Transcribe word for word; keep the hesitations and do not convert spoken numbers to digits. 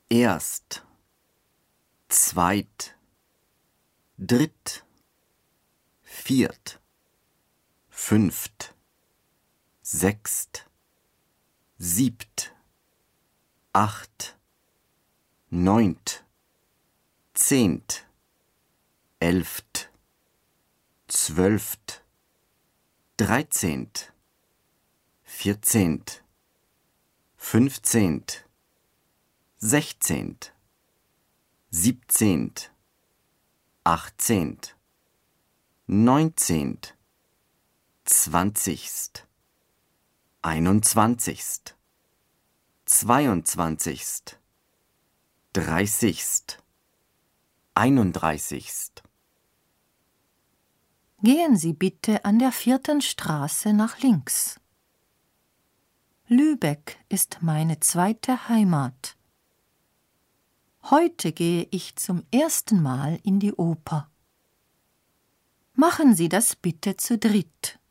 erst, zweit, dritt, viert, fünft, sechst, siebt, acht, neunt, zehnt, elft, zwölft, dreizehnt, vierzehnt, fünfzehnt, sechzehnt, siebzehnt, achtzehnt, neunzehnt, zwanzigst, einundzwanzigst, zweiundzwanzigst, dreißigst, einunddreißigst. Gehen Sie bitte an der vierten Straße nach links. Lübeck ist meine zweite Heimat. Heute gehe ich zum ersten Mal in die Oper. Machen Sie das bitte zu dritt.